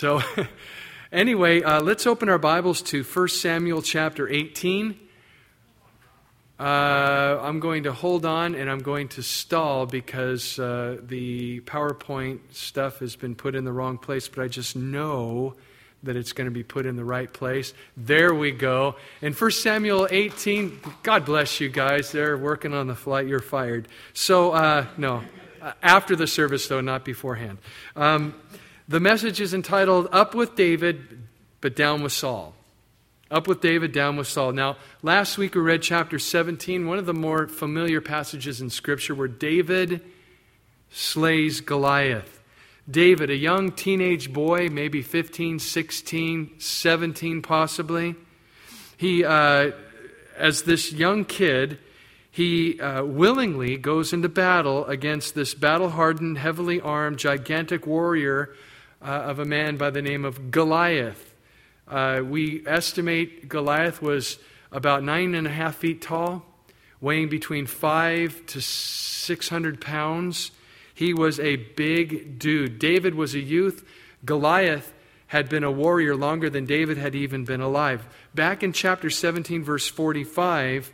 So anyway, let's open our Bibles to 1 Samuel chapter 18. I'm going to hold on and I'm going to stall because the PowerPoint stuff has been put in the wrong place, but I just know that it's going to be put in the right place. There we go. In 1 Samuel 18, God bless you guys. They're working on the flight. You're fired. So, no. After the service, though, not beforehand. The message is entitled, Up with David, but Down with Saul. Up with David, down with Saul. Now, last week we read chapter 17, one of the more familiar passages in Scripture where David slays Goliath. David, a young teenage boy, maybe 15, 16, 17 possibly. He, as this young kid, he willingly goes into battle against this battle-hardened, heavily armed, gigantic warrior of a man by the name of Goliath. We estimate Goliath was about 9.5 feet tall, weighing between 500 to 600 pounds. He was a big dude. David was a youth. Goliath had been a warrior longer than David had even been alive. Back in chapter 17, verse 45,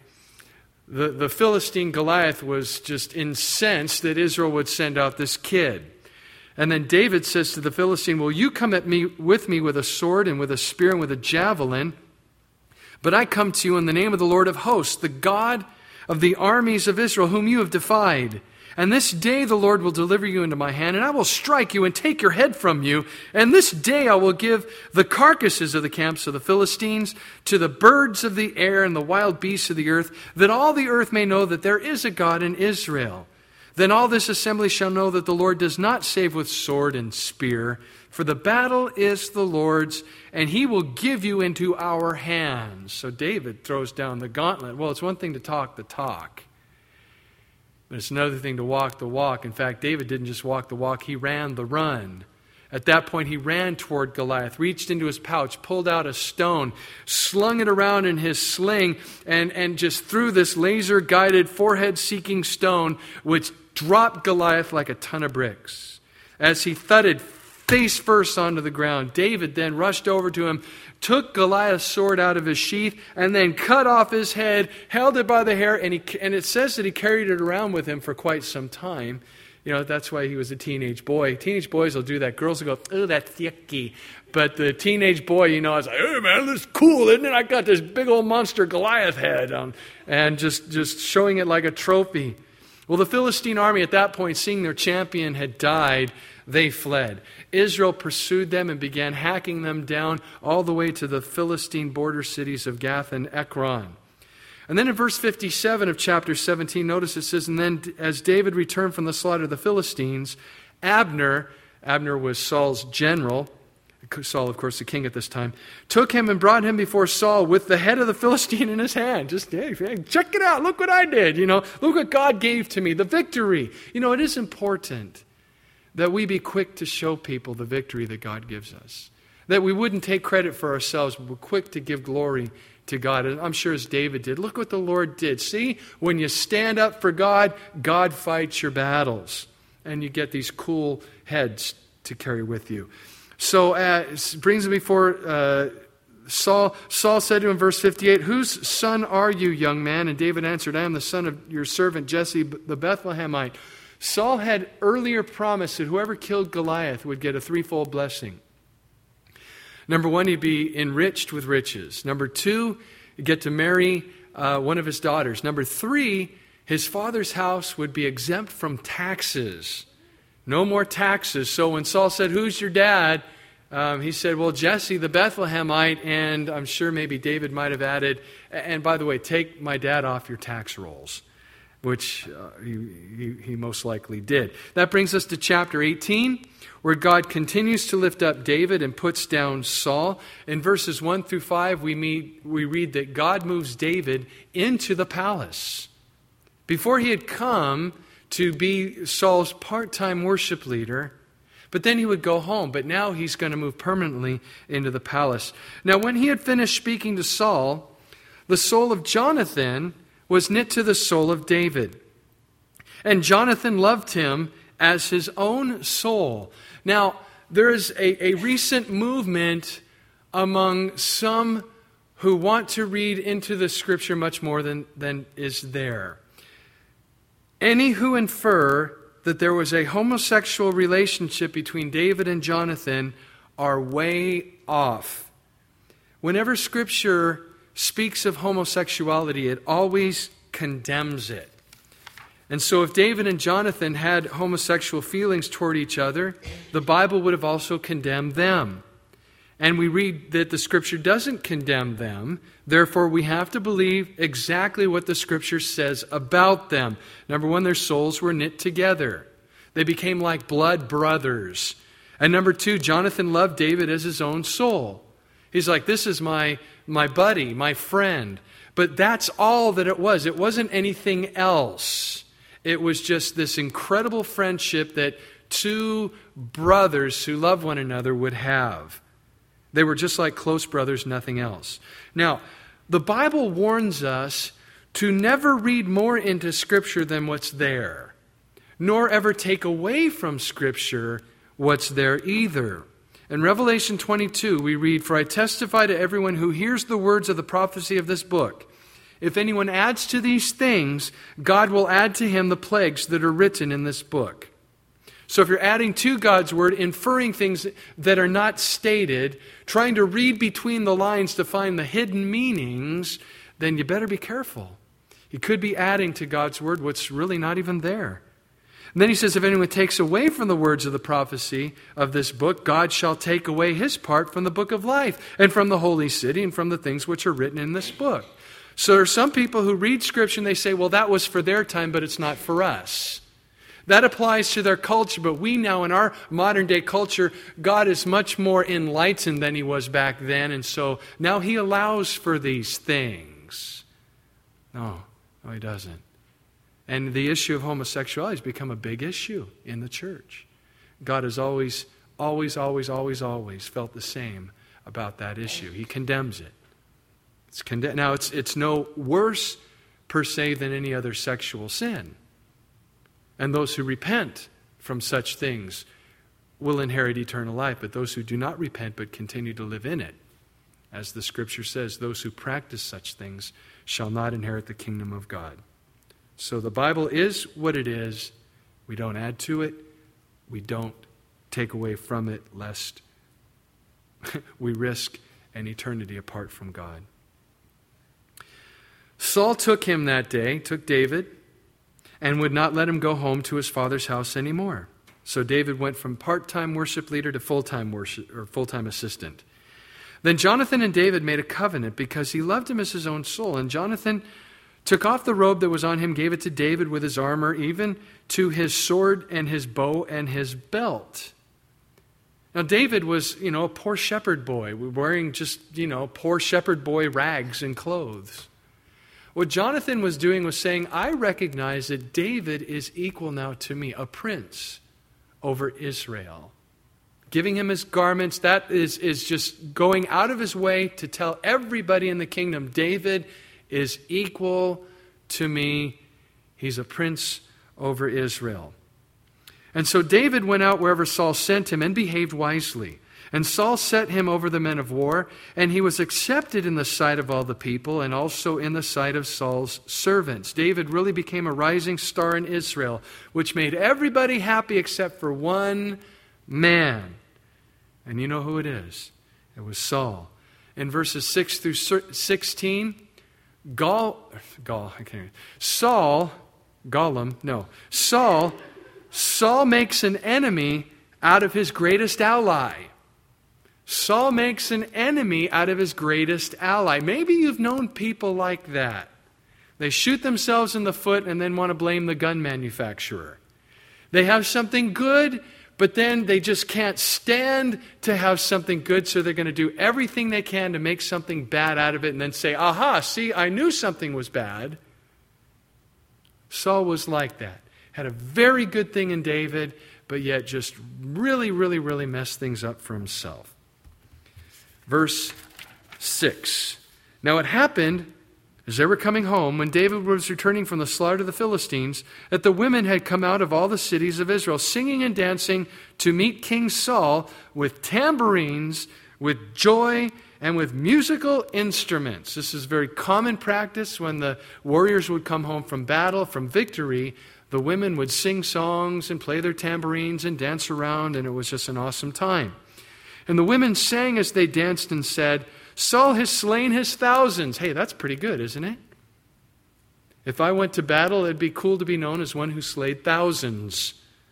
the Philistine Goliath was just incensed that Israel would send out this kid. And then David says to the Philistine, "Will you come at me with a sword and with a spear and with a javelin? But I come to you in the name of the Lord of hosts, the God of the armies of Israel, whom you have defied. And this day the Lord will deliver you into my hand, and I will strike you and take your head from you. And this day I will give the carcasses of the camps of the Philistines to the birds of the air and the wild beasts of the earth, that all the earth may know that there is a God in Israel. Then all this assembly shall know that the Lord does not save with sword and spear, for the battle is the Lord's, and he will give you into our hands." So David throws down the gauntlet. Well, it's one thing to talk the talk, but it's another thing to walk the walk. In fact, David didn't just walk the walk, he ran the run. At that point, he ran toward Goliath, reached into his pouch, pulled out a stone, slung it around in his sling, and just threw this laser-guided, forehead-seeking stone, which dropped Goliath like a ton of bricks. As he thudded face first onto the ground, David then rushed over to him, took Goliath's sword out of his sheath, and then cut off his head, held it by the hair, and it says that he carried it around with him for quite some time. You know, that's why he was a teenage boy. Teenage boys will do that. Girls will go, "Oh, that's yucky." But the teenage boy, you know, is like, "Hey, man, this is cool, isn't it? I got this big old monster Goliath head on," and just showing it like a trophy. Well, the Philistine army at that point, seeing their champion had died, they fled. Israel pursued them and began hacking them down all the way to the Philistine border cities of Gath and Ekron. And then in verse 57 of chapter 17, notice it says, "And then as David returned from the slaughter of the Philistines, Abner was Saul's general, Saul, of course, the king at this time, took him and brought him before Saul with the head of the Philistine in his hand." Just, hey, check it out. Look what I did. You know, look what God gave to me, the victory. You know, it is important that we be quick to show people the victory that God gives us. That we wouldn't take credit for ourselves, but we're quick to give glory to God. And I'm sure as David did. Look what the Lord did. See, when you stand up for God, God fights your battles. And you get these cool heads to carry with you. So it brings him before Saul. Saul said to him in verse 58, "Whose son are you, young man?" And David answered, "I am the son of your servant Jesse the Bethlehemite." Saul had earlier promised that whoever killed Goliath would get a threefold blessing. Number one, he'd be enriched with riches. Number two, he'd get to marry one of his daughters. Number three, his father's house would be exempt from taxes. No more taxes. So when Saul said, "Who's your dad?" He said, "Well, Jesse the Bethlehemite," and I'm sure maybe David might have added, "And by the way, take my dad off your tax rolls," which he most likely did. That brings us to chapter 18, where God continues to lift up David and puts down Saul. In verses 1 through 5, we read that God moves David into the palace. Before he had come to be Saul's part-time worship leader, but then he would go home. But now he's going to move permanently into the palace. Now, when he had finished speaking to Saul, the soul of Jonathan was knit to the soul of David. And Jonathan loved him as his own soul. Now, there is a recent movement among some who want to read into the Scripture much more than is there. Any who infer that there was a homosexual relationship between David and Jonathan are way off. Whenever Scripture speaks of homosexuality, it always condemns it. And so if David and Jonathan had homosexual feelings toward each other, the Bible would have also condemned them. And we read that the Scripture doesn't condemn them. Therefore, we have to believe exactly what the Scripture says about them. Number one, their souls were knit together. They became like blood brothers. And number two, Jonathan loved David as his own soul. He's like, this is my buddy, my friend. But that's all that it was. It wasn't anything else. It was just this incredible friendship that two brothers who love one another would have. They were just like close brothers, nothing else. Now, the Bible warns us to never read more into Scripture than what's there, nor ever take away from Scripture what's there either. In Revelation 22, we read, "For I testify to everyone who hears the words of the prophecy of this book. If anyone adds to these things, God will add to him the plagues that are written in this book." So if you're adding to God's word, inferring things that are not stated, trying to read between the lines to find the hidden meanings, then you better be careful. You could be adding to God's word what's really not even there. And then he says, if anyone takes away from the words of the prophecy of this book, God shall take away his part from the book of life, and from the holy city, and from the things which are written in this book. So there are some people who read Scripture and they say, well, that was for their time, but it's not for us. That applies to their culture, but we now in our modern day culture, God is much more enlightened than he was back then, and so now he allows for these things. No, he doesn't. And the issue of homosexuality has become a big issue in the church. God has always felt the same about that issue. He condemns it. Now, it's no worse per se than any other sexual sin. And those who repent from such things will inherit eternal life. But those who do not repent but continue to live in it, as the Scripture says, those who practice such things shall not inherit the kingdom of God. So the Bible is what it is. We don't add to it. We don't take away from it, lest we risk an eternity apart from God. Saul took him that day, took David, and would not let him go home to his father's house anymore. So David went from part-time worship leader to full-time worship or full-time assistant. Then Jonathan and David made a covenant because he loved him as his own soul. And Jonathan took off the robe that was on him, gave it to David with his armor, even to his sword and his bow and his belt. Now David was, a poor shepherd boy, wearing just, poor shepherd boy rags and clothes. What Jonathan was doing was saying, I recognize that David is equal now to me, a prince over Israel. Giving him his garments, that is just going out of his way to tell everybody in the kingdom, David is equal to me. He's a prince over Israel. And so David went out wherever Saul sent him and behaved wisely. And Saul set him over the men of war, and he was accepted in the sight of all the people and also in the sight of Saul's servants. David really became a rising star in Israel, which made everybody happy except for one man. And you know who it is. It was Saul. In verses 6 through 16, Saul makes an enemy out of his greatest ally. Saul makes an enemy out of his greatest ally. Maybe you've known people like that. They shoot themselves in the foot and then want to blame the gun manufacturer. They have something good, but then they just can't stand to have something good, so they're going to do everything they can to make something bad out of it and then say, aha, see, I knew something was bad. Saul was like that. Had a very good thing in David, but yet just really, really, really messed things up for himself. Verse 6. Now it happened as they were coming home, when David was returning from the slaughter of the Philistines, that the women had come out of all the cities of Israel, singing and dancing to meet King Saul with tambourines, with joy, and with musical instruments. This is very common practice when the warriors would come home from battle, from victory. The women would sing songs and play their tambourines and dance around, and it was just an awesome time. And the women sang as they danced and said, Saul has slain his thousands. Hey, that's pretty good, isn't it? If I went to battle, it'd be cool to be known as one who slayed thousands.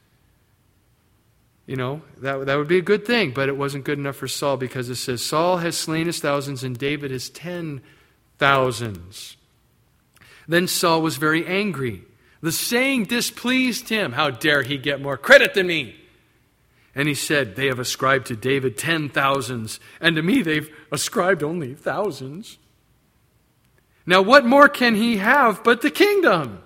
You know, that would be a good thing, but it wasn't good enough for Saul because it says, Saul has slain his thousands and David his 10,000s. Then Saul was very angry. The saying displeased him. How dare he get more credit than me? And he said, they have ascribed to David 10,000s, and to me they've ascribed only thousands. Now what more can he have but the kingdom?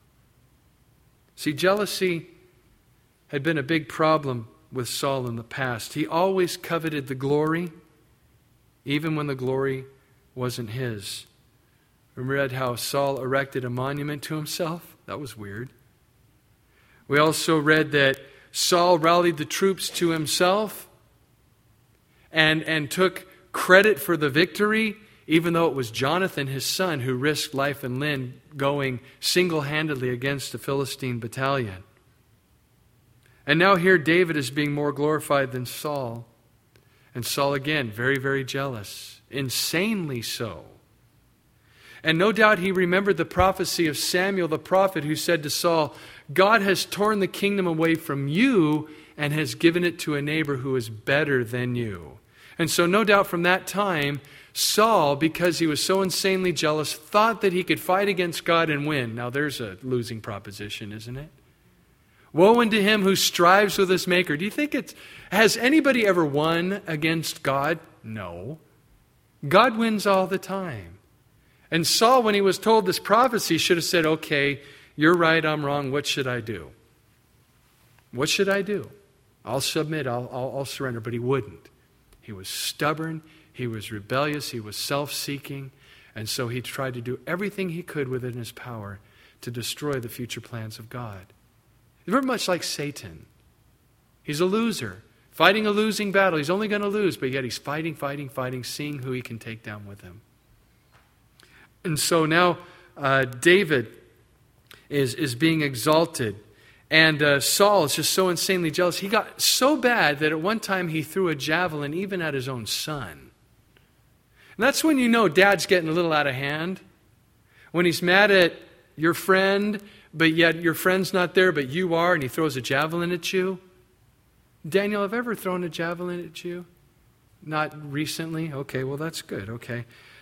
See, jealousy had been a big problem with Saul in the past. He always coveted the glory, even when the glory wasn't his. We read how Saul erected a monument to himself. That was weird. We also read that Saul rallied the troops to himself and took credit for the victory, even though it was Jonathan, his son, who risked life and limb going single-handedly against the Philistine battalion. And now here David is being more glorified than Saul. And Saul again, very, very jealous. Insanely so. And no doubt he remembered the prophecy of Samuel the prophet who said to Saul, God has torn the kingdom away from you and has given it to a neighbor who is better than you. And so no doubt from that time, Saul, because he was so insanely jealous, thought that he could fight against God and win. Now there's a losing proposition, isn't it? Woe unto him who strives with his maker. Do you think has anybody ever won against God? No. God wins all the time. And Saul, when he was told this prophecy, should have said, okay, you're right, I'm wrong, what should I do? What should I do? I'll submit, I'll surrender. But he wouldn't. He was stubborn, he was rebellious, he was self-seeking, and so he tried to do everything he could within his power to destroy the future plans of God. He's very much like Satan. He's a loser, fighting a losing battle. He's only going to lose, but yet he's fighting, seeing who he can take down with him. And so now David is being exalted. And Saul is just so insanely jealous. He got so bad that at one time he threw a javelin even at his own son. And that's when you know Dad's getting a little out of hand. When he's mad at your friend, but yet your friend's not there, but you are, and he throws a javelin at you. Daniel, have I ever thrown a javelin at you? Not recently? Okay, well that's good. Okay.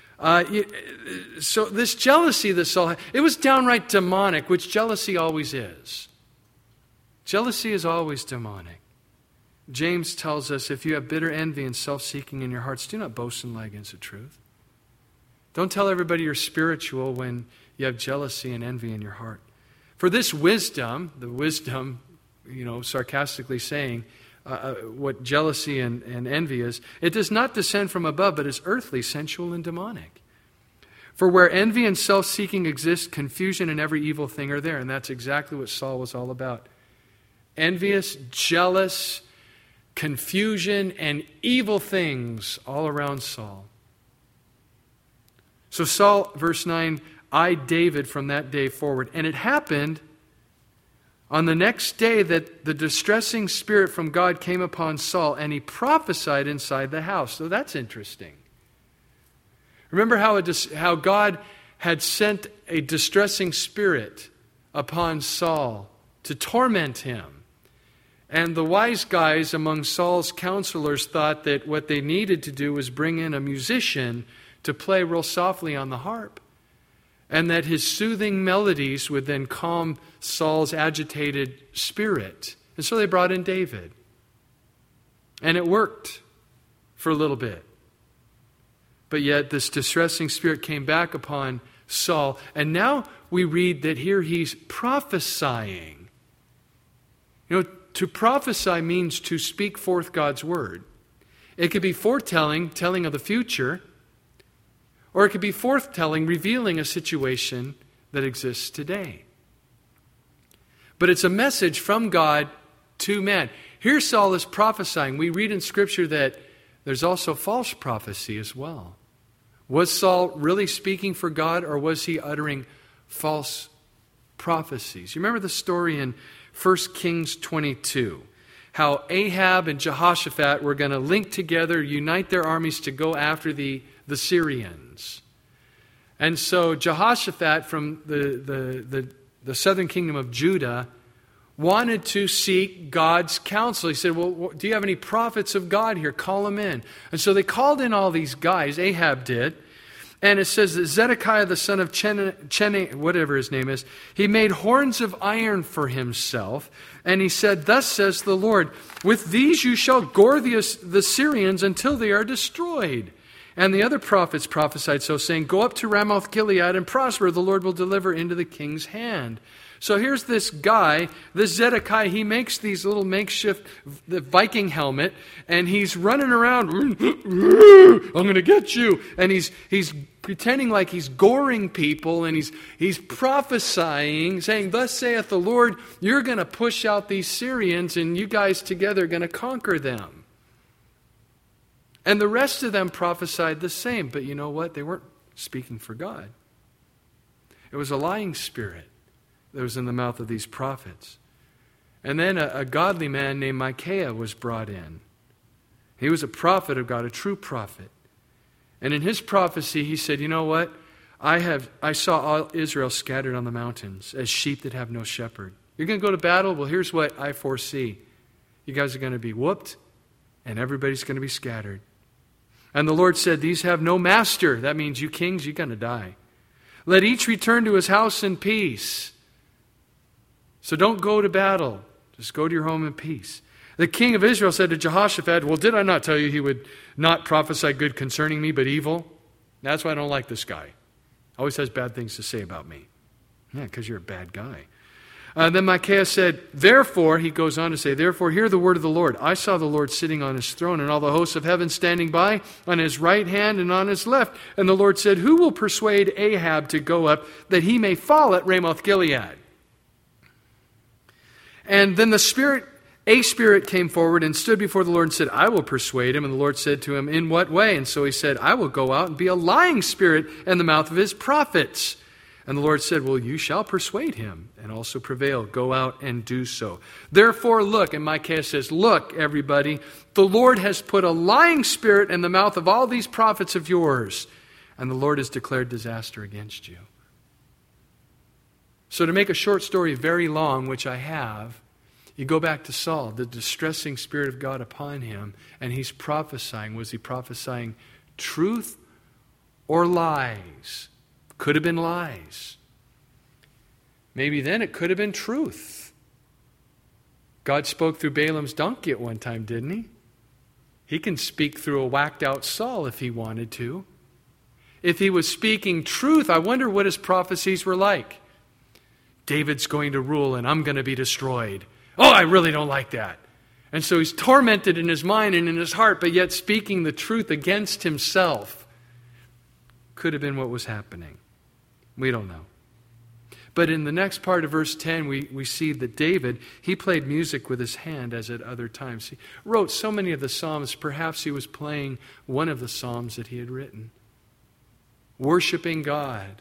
So this jealousy that Saul had, it was downright demonic, which jealousy always is. Jealousy is always demonic. James tells us, if you have bitter envy and self-seeking in your hearts, do not boast and lie against the truth. Don't tell everybody you're spiritual when you have jealousy and envy in your heart. For this wisdom, the wisdom, sarcastically saying, what jealousy and envy is, it does not descend from above, but is earthly, sensual, and demonic. For where envy and self-seeking exist, confusion and every evil thing are there. And that's exactly what Saul was all about. Envious, jealous, confusion, and evil things all around Saul. So Saul, verse 9, eyed David from that day forward. And it happened on the next day that the distressing spirit from God came upon Saul, and he prophesied inside the house. So that's interesting. Remember how God had sent a distressing spirit upon Saul to torment him. And the wise guys among Saul's counselors thought that what they needed to do was bring in a musician to play real softly on the harp. And that his soothing melodies would then calm Saul's agitated spirit. And so they brought in David. And it worked for a little bit. But yet this distressing spirit came back upon Saul. And now we read that here he's prophesying. To prophesy means to speak forth God's word. It could be foretelling, telling of the future. or it could be forthtelling, revealing a situation that exists today. But it's a message from God to man. Here Saul is prophesying. We read in Scripture that there's also false prophecy as well. Was Saul really speaking for God, or was he uttering false prophecies? You remember the story in 1 Kings 22, how Ahab and Jehoshaphat were going to link together, unite their armies to go after the Syrians. And so Jehoshaphat from the southern kingdom of Judah wanted to seek God's counsel. He said, well, do you have any prophets of God here? Call them in. And so they called in all these guys, Ahab did. And it says that Zedekiah, the son of Cheni, whatever his name is, he made horns of iron for himself. And he said, thus says the Lord, with these you shall gore the Syrians until they are destroyed. And the other prophets prophesied so, saying, go up to Ramoth Gilead and prosper. The Lord will deliver into the king's hand. So here's this guy, this Zedekiah, he makes these little makeshift Viking helmet, and he's running around, I'm going to get you. And he's pretending like he's goring people, and he's prophesying, saying, thus saith the Lord, you're going to push out these Syrians, and you guys together are going to conquer them. And the rest of them prophesied the same, but you know what? They weren't speaking for God. It was a lying spirit that was in the mouth of these prophets. And then a godly man named Micaiah was brought in. He was a prophet of God, a true prophet. And in his prophecy, he said, you know what? I saw all Israel scattered on the mountains as sheep that have no shepherd. You're going to go to battle? Well, here's what I foresee. You guys are going to be whooped, and everybody's going to be scattered. And the Lord said, these have no master. That means you kings, you're going to die. Let each return to his house in peace. So don't go to battle. Just go to your home in peace. The king of Israel said to Jehoshaphat, well, did I not tell you he would not prophesy good concerning me, but evil? That's why I don't like this guy. Always has bad things to say about me. Yeah, because you're a bad guy. Then Micaiah said, therefore, he goes on to say, therefore, hear the word of the Lord. I saw the Lord sitting on his throne, and all the hosts of heaven standing by on his right hand and on his left. And the Lord said, who will persuade Ahab to go up, that he may fall at Ramoth Gilead? And then a spirit came forward and stood before the Lord and said, I will persuade him. And the Lord said to him, in what way? And so he said, I will go out and be a lying spirit in the mouth of his prophets. And the Lord said, well, you shall persuade him and also prevail. Go out and do so. Therefore, look, and Micaiah says, look, everybody, the Lord has put a lying spirit in the mouth of all these prophets of yours, and the Lord has declared disaster against you. So to make a short story very long, which I have, you go back to Saul, the distressing Spirit of God upon him, and he's prophesying. Was he prophesying truth or lies? Could have been lies. Maybe then it could have been truth. God spoke through Balaam's donkey at one time, didn't he? He can speak through a whacked out Saul if he wanted to. If he was speaking truth, I wonder what his prophecies were like. David's going to rule and I'm going to be destroyed. Oh, I really don't like that. And so he's tormented in his mind and in his heart, but yet speaking the truth against himself. Could have been what was happening. We don't know. But in the next part of verse 10, we see that David, he played music with his hand as at other times. He wrote so many of the Psalms, perhaps he was playing one of the Psalms that he had written. Worshiping God.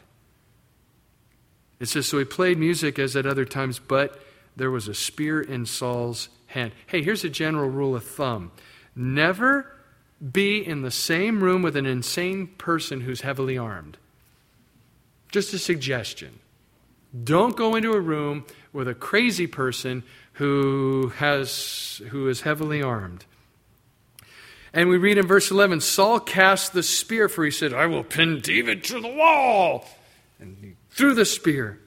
It says, so he played music as at other times, but there was a spear in Saul's hand. Hey, here's a general rule of thumb. Never be in the same room with an insane person who's heavily armed. Just a suggestion. Don't go into a room with a crazy person who is heavily armed. And we read in verse 11, Saul cast the spear, for he said, I will pin David to the wall. And he threw the spear.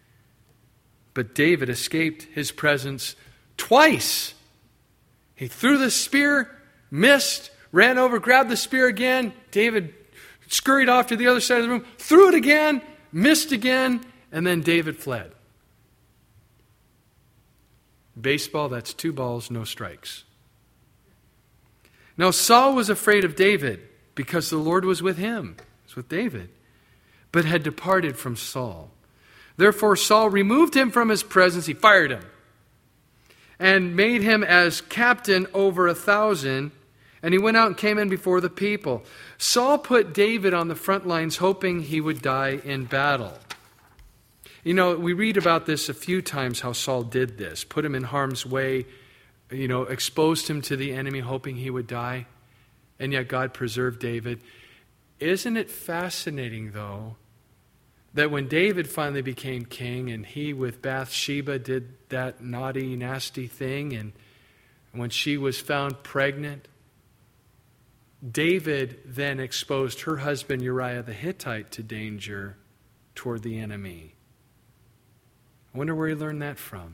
But David escaped his presence twice. He threw the spear, missed, ran over, grabbed the spear again. David scurried off to the other side of the room, threw it again, missed again, and then David fled. Baseball, that's 2 balls, no strikes. Now Saul was afraid of David because the Lord was with him. It's with David. But had departed from Saul. Therefore Saul removed him from his presence. He fired him. And made him as captain over 1,000. And he went out and came in before the people. Saul put David on the front lines, hoping he would die in battle. You know, we read about this a few times, how Saul did this. Put him in harm's way, exposed him to the enemy, hoping he would die. And yet God preserved David. Isn't it fascinating, though, that when David finally became king and he with Bathsheba did that naughty, nasty thing, and when she was found pregnant, David then exposed her husband Uriah the Hittite to danger toward the enemy. I wonder where he learned that from.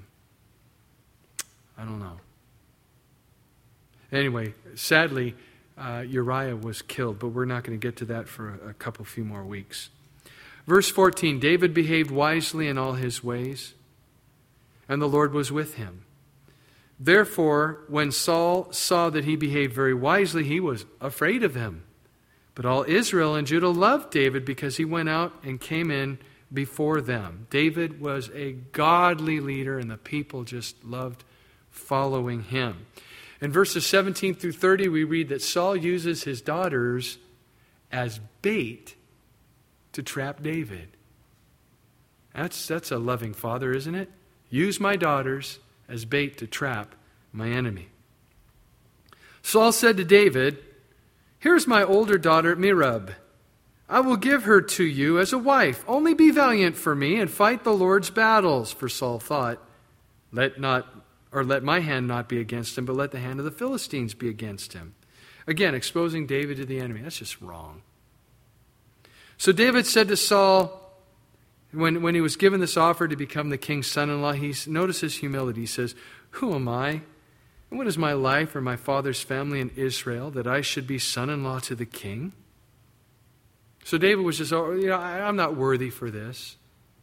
I don't know. Anyway, sadly, Uriah was killed, but we're not going to get to that for a few more weeks. Verse 14, David behaved wisely in all his ways, and the Lord was with him. Therefore, when Saul saw that he behaved very wisely, he was afraid of him. But all Israel and Judah loved David because he went out and came in before them. David was a godly leader, and the people just loved following him. In verses 17 through 30, we read that Saul uses his daughters as bait to trap David. That's a loving father, isn't it? Use my daughters as bait to trap my enemy. Saul said to David, "Here's my older daughter Merab. I will give her to you as a wife. Only be valiant for me and fight the Lord's battles." For Saul thought, let my hand not be against him, but let the hand of the Philistines be against him. Again, exposing David to the enemy. That's just wrong. So David said to Saul, when he was given this offer to become the king's son-in-law, notice his humility. He says, "Who am I? And what is my life or my father's family in Israel that I should be son-in-law to the king?" So David was just, I'm not worthy for this.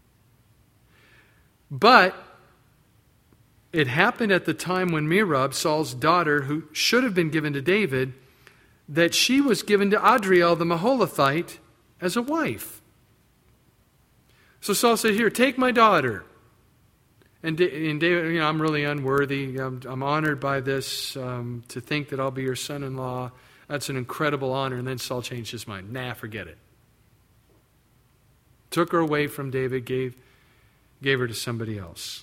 But it happened at the time when Merab, Saul's daughter, who should have been given to David, that she was given to Adriel the Maholathite as a wife. So Saul said, "Here, take my daughter." And David, I'm really unworthy. I'm honored by this, to think that I'll be your son-in-law. That's an incredible honor. And then Saul changed his mind. Nah, forget it. Took her away from David, gave her to somebody else.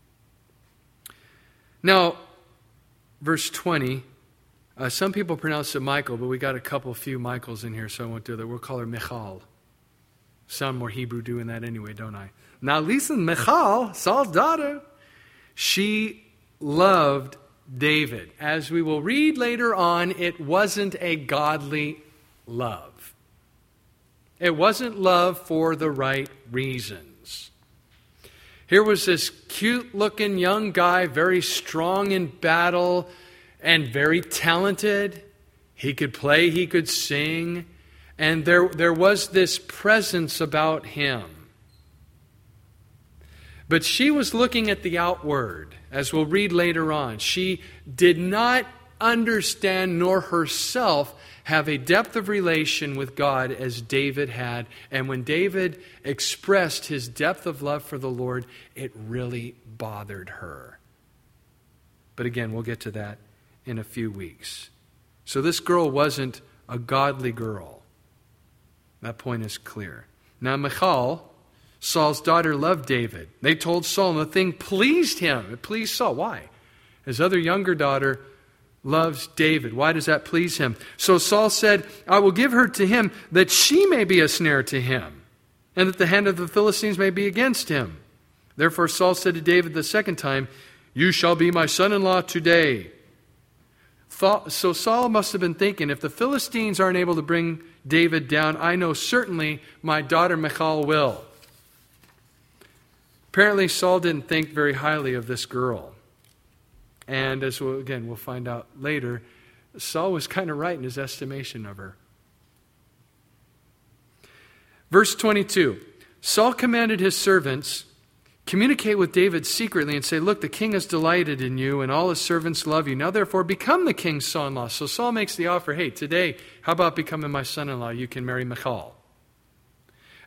Now, verse 20, some people pronounce it Michael, but we got a few Michaels in here, so I won't do that. We'll call her Michal. Sound more Hebrew doing that anyway, don't I? Now listen, Michal, Saul's daughter, she loved David. As we will read later on, it wasn't a godly love. It wasn't love for the right reasons. Here was this cute-looking young guy, very strong in battle and very talented. He could play, he could sing, and there was this presence about him. But she was looking at the outward, as we'll read later on. She did not understand nor herself have a depth of relation with God as David had. And when David expressed his depth of love for the Lord, it really bothered her. But again, we'll get to that in a few weeks. So this girl wasn't a godly girl. That point is clear. Now Michal, Saul's daughter, loved David. They told Saul, and the thing pleased him. It pleased Saul. Why? His other younger daughter loves David. Why does that please him? So Saul said, "I will give her to him that she may be a snare to him, and that the hand of the Philistines may be against him." Therefore Saul said to David the second time, "You shall be my son-in-law today." So Saul must have been thinking, if the Philistines aren't able to bring David down, I know certainly my daughter Michal will. Apparently Saul didn't think very highly of this girl. And as we'll find out later, Saul was kind of right in his estimation of her. Verse 22, Saul commanded his servants, "Communicate with David secretly and say, 'Look, the king is delighted in you and all his servants love you. Now therefore become the king's son-in-law.'" So Saul makes the offer, "Hey, today, how about becoming my son-in-law? You can marry Michal."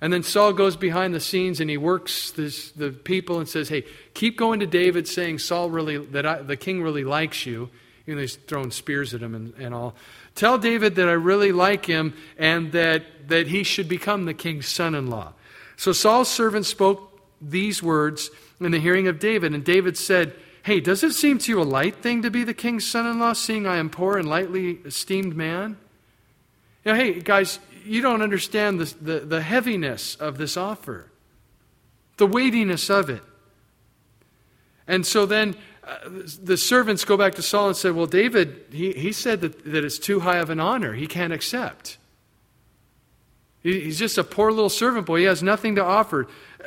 And then Saul goes behind the scenes and he works the people and says, hey, keep going to David saying the king really likes you. You know, he's throwing spears at him and all. Tell David that I really like him and that he should become the king's son-in-law. So Saul's servant spoke these words in the hearing of David. And David said, hey, does it seem to you a light thing to be the king's son-in-law, seeing I am poor and lightly esteemed man? You know, hey, guys, you don't understand the heaviness of this offer, the weightiness of it. And so then the servants go back to Saul and say, well, David, he said that it's too high of an honor. He can't accept. He's just a poor little servant boy. He has nothing to offer.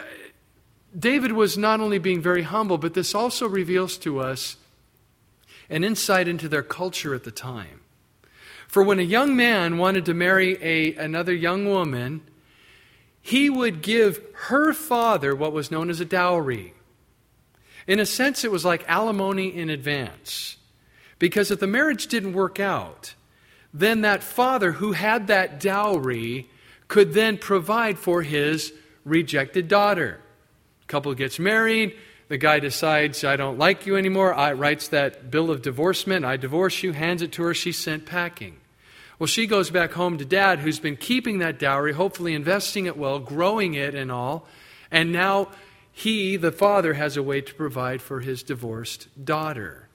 David was not only being very humble, but this also reveals to us an insight into their culture at the time. For when a young man wanted to marry another young woman, he would give her father what was known as a dowry. In a sense, it was like alimony in advance. Because if the marriage didn't work out, then that father who had that dowry could then provide for his rejected daughter. Couple gets married, the guy decides, I don't like you anymore, writes that bill of divorcement, I divorce you, hands it to her, she's sent packing. Well, she goes back home to dad, who's been keeping that dowry, hopefully investing it well, growing it and all, and now he, the father, has a way to provide for his divorced daughter.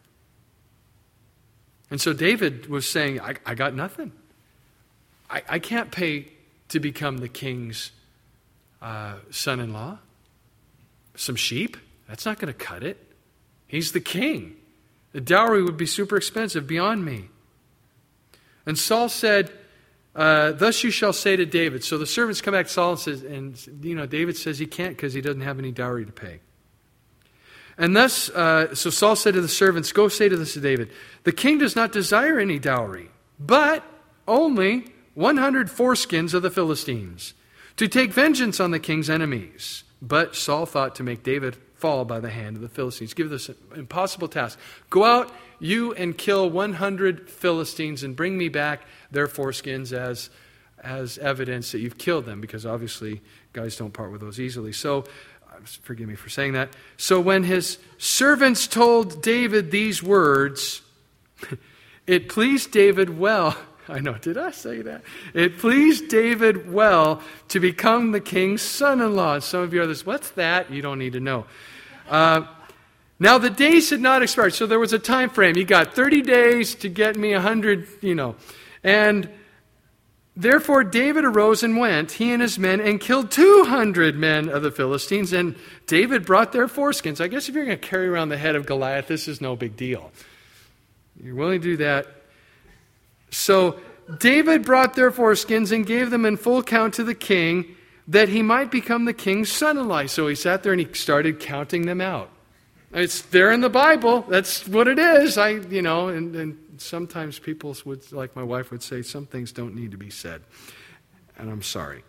And so David was saying, I got nothing. I can't pay to become the king's son-in-law. Some sheep? That's not going to cut it. He's the king. The dowry would be super expensive, beyond me. And Saul said, thus you shall say to David. So the servants come back to Saul and says, David says he can't because he doesn't have any dowry to pay. And thus, so Saul said to the servants, go say to this to David, the king does not desire any dowry, but only 100 foreskins of the Philistines, to take vengeance on the king's enemies. But Saul thought to make David fall by the hand of the Philistines. Give this an impossible task. Go out, you, and kill 100 Philistines and bring me back their foreskins as evidence that you've killed them, because obviously guys don't part with those easily. So, forgive me for saying that. So when his servants told David these words, it pleased David well. I know, did I say that? It pleased David well to become the king's son-in-law. And some of you are this, what's that? You don't need to know. Now the days had not expired, so there was a time frame. You got 30 days to get me 100, And therefore David arose and went, he and his men, and killed 200 men of the Philistines. And David brought their foreskins. I guess if you're going to carry around the head of Goliath, this is no big deal. You're willing to do that. So David brought their foreskins and gave them in full count to the king, that he might become the king's son-in-law. So he sat there and he started counting them out. It's there in the Bible. That's what it is. And sometimes people would, like my wife would say, some things don't need to be said. And I'm sorry.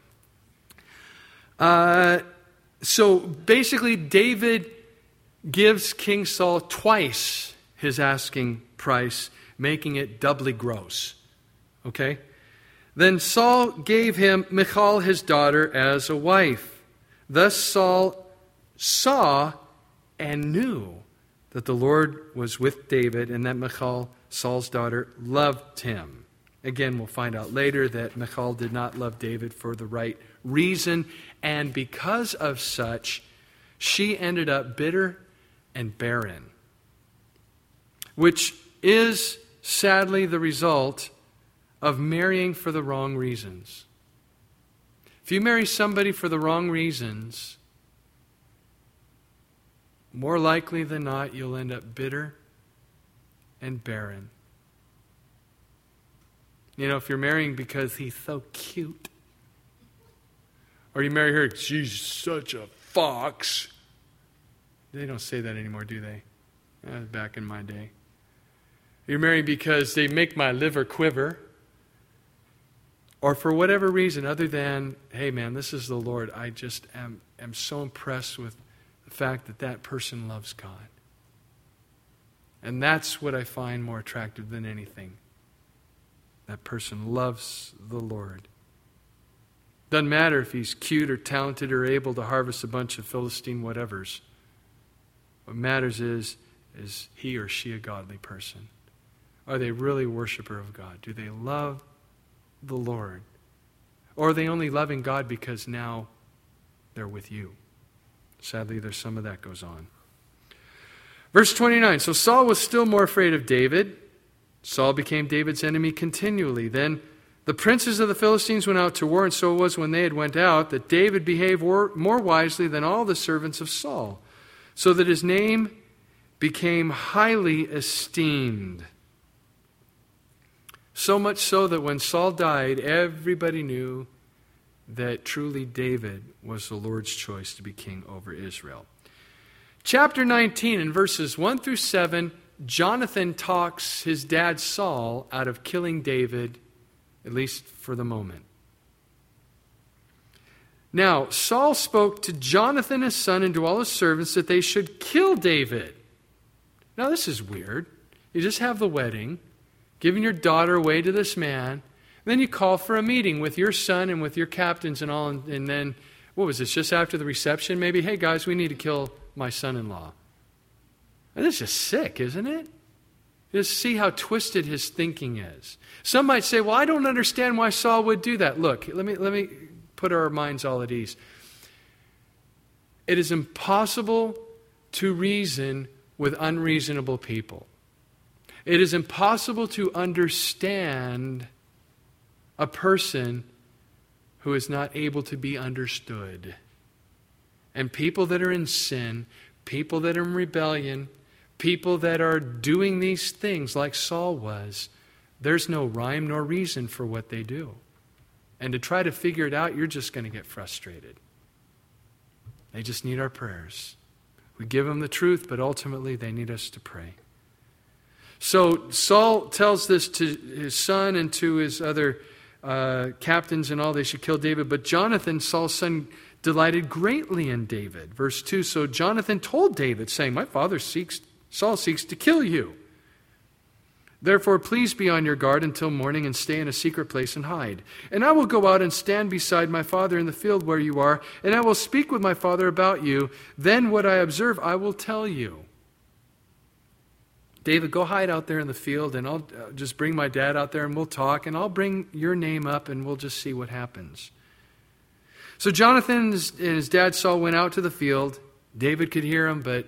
So basically, David gives King Saul twice his asking price, making it doubly gross. Okay? Then Saul gave him Michal, his daughter, as a wife. Thus Saul saw and knew that the Lord was with David, and that Michal, Saul's daughter, loved him. Again, we'll find out later that Michal did not love David for the right reason, and because of such, she ended up bitter and barren, which is sadly the result of marrying for the wrong reasons. If you marry somebody for the wrong reasons, more likely than not, you'll end up bitter and barren. If you're marrying because he's so cute, or you marry her, she's such a fox. They don't say that anymore, do they? Back in my day. You're married because they make my liver quiver. Or for whatever reason other than, hey man, this is the Lord. I just am so impressed with the fact that that person loves God. And that's what I find more attractive than anything. That person loves the Lord. Doesn't matter if he's cute or talented or able to harvest a bunch of Philistine whatevers. What matters is he or she a godly person? Are they really a worshiper of God? Do they love the Lord? Or are they only loving God because now they're with you? Sadly, there's some of that goes on. Verse 29, so Saul was still more afraid of David. Saul became David's enemy continually. Then the princes of the Philistines went out to war, and so it was when they had went out that David behaved more wisely than all the servants of Saul, so that his name became highly esteemed. So much so that when Saul died, everybody knew that truly David was the Lord's choice to be king over Israel. Chapter 19, in verses 1 through 7, Jonathan talks his dad Saul out of killing David, at least for the moment. Now, Saul spoke to Jonathan his son and to all his servants that they should kill David. Now, this is weird. You just have the wedding, giving your daughter away to this man. Then you call for a meeting with your son and with your captains and all. And then, what was this, just after the reception maybe? Hey guys, we need to kill my son-in-law. And this is just sick, isn't it? Just see how twisted his thinking is. Some might say, well, I don't understand why Saul would do that. Look, let me put our minds all at ease. It is impossible to reason with unreasonable people. It is impossible to understand a person who is not able to be understood. And people that are in sin, people that are in rebellion, people that are doing these things like Saul was, there's no rhyme nor reason for what they do. And to try to figure it out, you're just going to get frustrated. They just need our prayers. We give them the truth, but ultimately they need us to pray. So Saul tells this to his son and to his other captains and all, they should kill David. But Jonathan, Saul's son, delighted greatly in David. Verse 2, so Jonathan told David, saying, my father Saul seeks to kill you. Therefore, please be on your guard until morning and stay in a secret place and hide. And I will go out and stand beside my father in the field where you are, and I will speak with my father about you. Then what I observe, I will tell you. David, go hide out there in the field, and I'll just bring my dad out there, and we'll talk, and I'll bring your name up, and we'll just see what happens. So Jonathan and his dad Saul went out to the field. David could hear him, but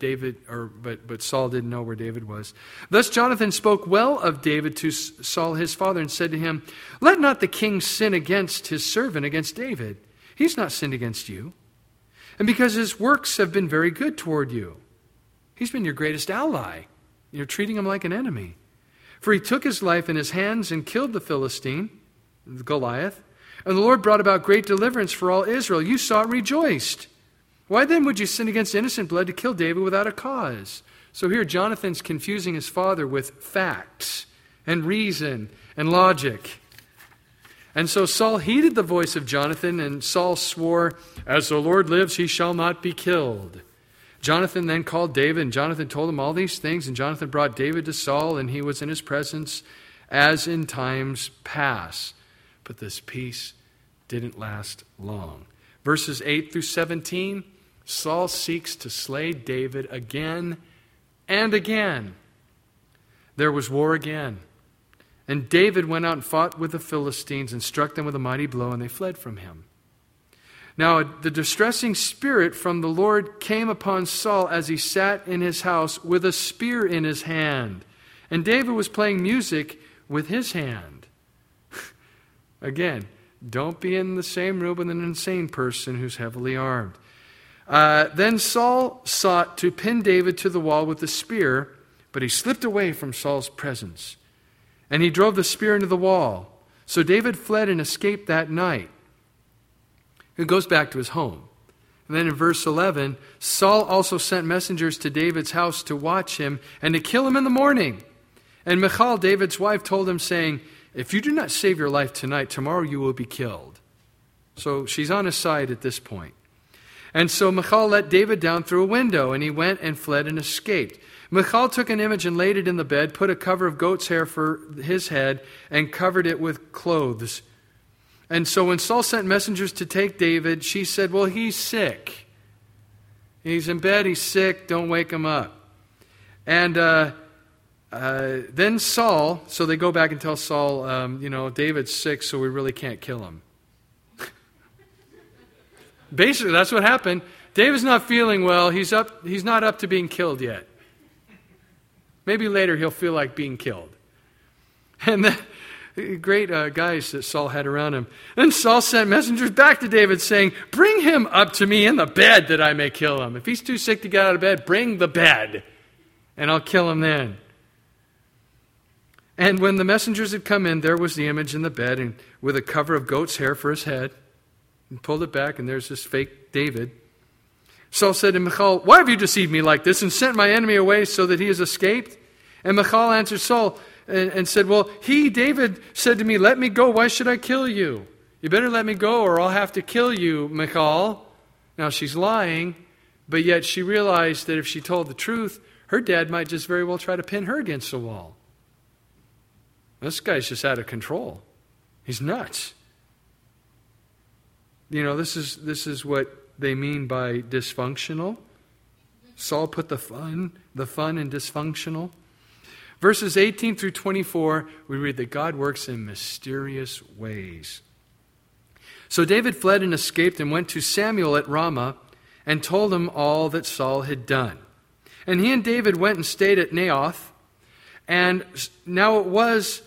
Saul didn't know where David was. Thus Jonathan spoke well of David to Saul his father and said to him, let not the king sin against his servant, against David. He's not sinned against you. And because his works have been very good toward you. He's been your greatest ally. You're treating him like an enemy. For he took his life in his hands and killed the Philistine, Goliath. And the Lord brought about great deliverance for all Israel. You saw it, rejoiced. Why then would you sin against innocent blood to kill David without a cause? So here Jonathan's confusing his father with facts and reason and logic. And so Saul heeded the voice of Jonathan, and Saul swore, as the Lord lives, he shall not be killed. Jonathan then called David, and Jonathan told him all these things, and Jonathan brought David to Saul, and he was in his presence as in times past. But this peace didn't last long. Verses 8 through 17, Saul seeks to slay David again and again. There was war again. And David went out and fought with the Philistines and struck them with a mighty blow, and they fled from him. Now the distressing spirit from the Lord came upon Saul as he sat in his house with a spear in his hand. And David was playing music with his hand. Again, don't be in the same room with an insane person who's heavily armed. Then Saul sought to pin David to the wall with the spear, but he slipped away from Saul's presence. And he drove the spear into the wall. So David fled and escaped that night. He goes back to his home. And then in verse 11, Saul also sent messengers to David's house to watch him and to kill him in the morning. And Michal, David's wife, told him, saying, if you do not save your life tonight, tomorrow you will be killed. So she's on his side at this point. And so Michal let David down through a window, and he went and fled and escaped. Michal took an image and laid it in the bed, put a cover of goat's hair for his head, and covered it with clothes. And so when Saul sent messengers to take David, she said, well, he's sick. He's in bed, he's sick, don't wake him up. And then Saul, so they go back and tell Saul, David's sick, so we really can't kill him. Basically, that's what happened. David's not feeling well. He's not up to being killed yet. Maybe later he'll feel like being killed. And the great guys that Saul had around him. Then Saul sent messengers back to David saying, bring him up to me in the bed that I may kill him. If he's too sick to get out of bed, bring the bed, and I'll kill him then. And when the messengers had come in, there was the image in the bed, and with a cover of goat's hair for his head. And pulled it back, and there's this fake David. Saul said to Michal, why have you deceived me like this and sent my enemy away so that he has escaped? And Michal answered Saul and said, well, David, said to me, let me go. Why should I kill you? You better let me go or I'll have to kill you, Michal. Now she's lying, but yet she realized that if she told the truth, her dad might just very well try to pin her against the wall. This guy's just out of control. He's nuts. This is what they mean by dysfunctional. Saul put the fun in dysfunctional. Verses 18 through 24, we read that God works in mysterious ways. So David fled and escaped and went to Samuel at Ramah and told him all that Saul had done. And he and David went and stayed at Naioth. And now it was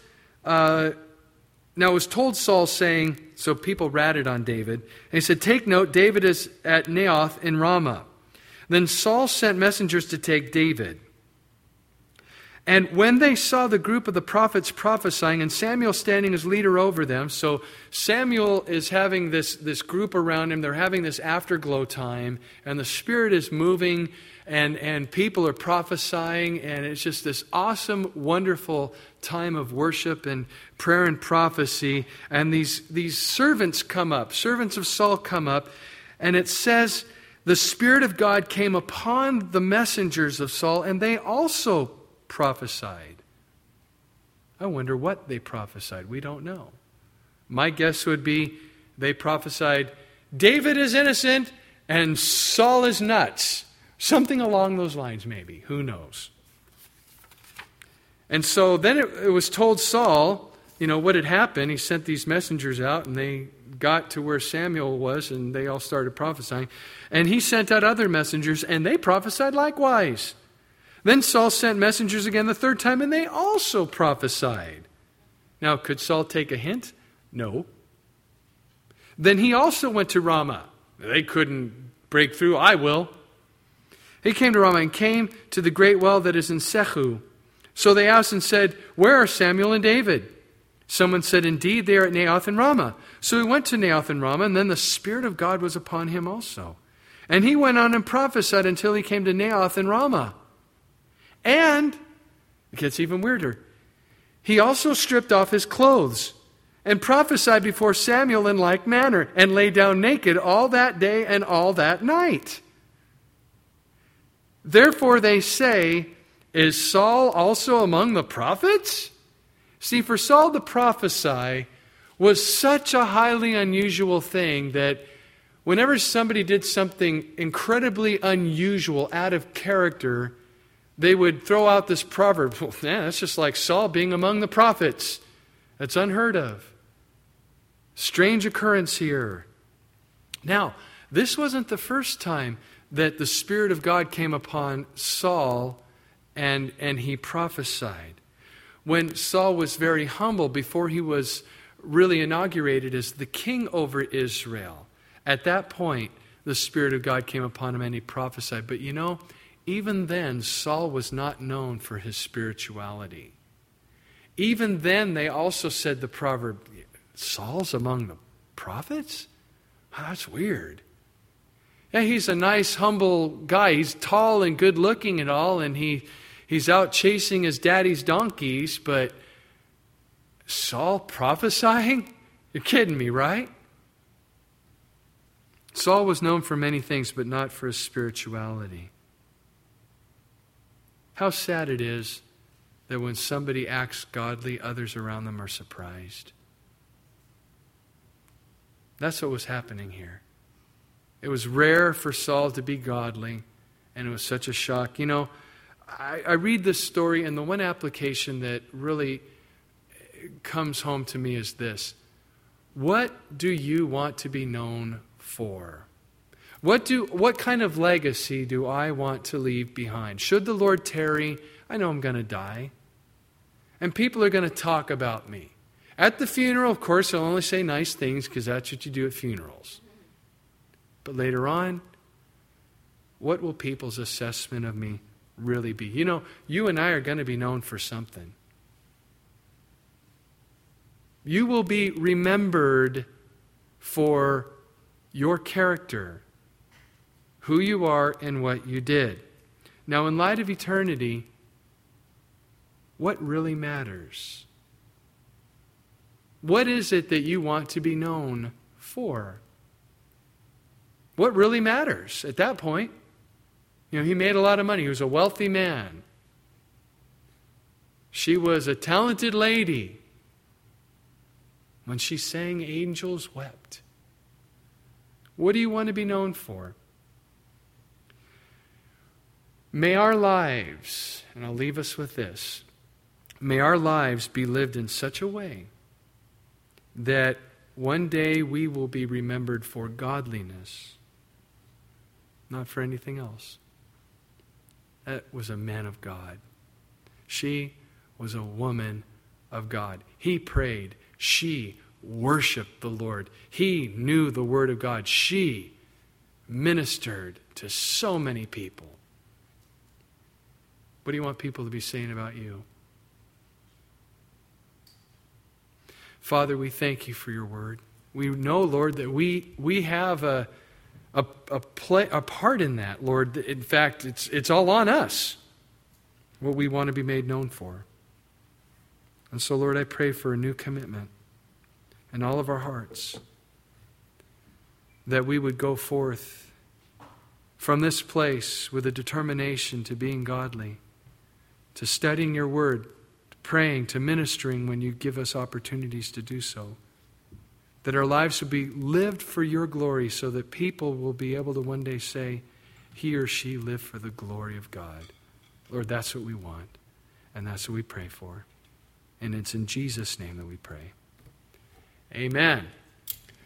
told Saul, saying, so people ratted on David. And he said, take note, David is at Naioth in Ramah. Then Saul sent messengers to take David. And when they saw the group of the prophets prophesying, and Samuel standing as leader over them, so Samuel is having this group around him, they're having this afterglow time, and the Spirit is moving, and people are prophesying, and it's just this awesome, wonderful time of worship and prayer and prophecy. And these servants come up, servants of Saul come up, and it says, the Spirit of God came upon the messengers of Saul, and they also prophesied. I wonder what they prophesied. We don't know. My guess would be they prophesied, David is innocent and Saul is nuts. Something along those lines, maybe. Who knows? And so then it was told Saul, what had happened. He sent these messengers out, and they got to where Samuel was, and they all started prophesying. And he sent out other messengers, and they prophesied likewise. Then Saul sent messengers again the third time, and they also prophesied. Now, could Saul take a hint? No. Then he also went to Ramah. They couldn't break through. I will. He came to Ramah and came to the great well that is in Sechu. So they asked and said, where are Samuel and David? Someone said, indeed, they are at Naioth and Ramah. So he went to Naioth and Ramah, and then the Spirit of God was upon him also. And he went on and prophesied until he came to Naioth and Ramah. And, it gets even weirder, he also stripped off his clothes and prophesied before Samuel in like manner, and lay down naked all that day and all that night. Therefore they say, is Saul also among the prophets? See, for Saul to prophesy was such a highly unusual thing that whenever somebody did something incredibly unusual, out of character, they would throw out this proverb, well, man, that's just like Saul being among the prophets. That's unheard of. Strange occurrence here. Now, this wasn't the first time that the Spirit of God came upon Saul and he prophesied. When Saul was very humble before he was really inaugurated as the king over Israel, at that point, the Spirit of God came upon him and he prophesied. But even then, Saul was not known for his spirituality. Even then, they also said the proverb, Saul's among the prophets? That's weird. Yeah, he's a nice, humble guy. He's tall and good looking and all, and he's out chasing his daddy's donkeys, but Saul prophesying? You're kidding me, right? Saul was known for many things, but not for his spirituality. How sad it is that when somebody acts godly, others around them are surprised. That's what was happening here. It was rare for Saul to be godly, and it was such a shock. You know, I read this story, and the one application that really comes home to me is this. What do you want to be known for? What kind of legacy do I want to leave behind? Should the Lord tarry, I know I'm going to die. And people are going to talk about me. At the funeral, of course, I'll only say nice things because that's what you do at funerals. But later on, what will people's assessment of me really be? You know, you and I are going to be known for something. You will be remembered for your character, who you are, and what you did. Now, in light of eternity, what really matters? What is it that you want to be known for? What really matters at that point? You know, he made a lot of money. He was a wealthy man. She was a talented lady. When she sang, angels wept. What do you want to be known for? May our lives, and I'll leave us with this, may our lives be lived in such a way that one day we will be remembered for godliness, not for anything else. That was a man of God. She was a woman of God. He prayed. She worshiped the Lord. He knew the Word of God. She ministered to so many people. What do you want people to be saying about you? Father, we thank you for your word. We know, Lord, that we have a part in that, Lord. In fact, it's all on us, what we want to be made known for. And so, Lord, I pray for a new commitment in all of our hearts, that we would go forth from this place with a determination to being godly, to studying your word, to praying, to ministering when you give us opportunities to do so. That our lives would be lived for your glory so that people will be able to one day say, he or she lived for the glory of God. Lord, that's what we want. And that's what we pray for. And it's in Jesus' name that we pray. Amen.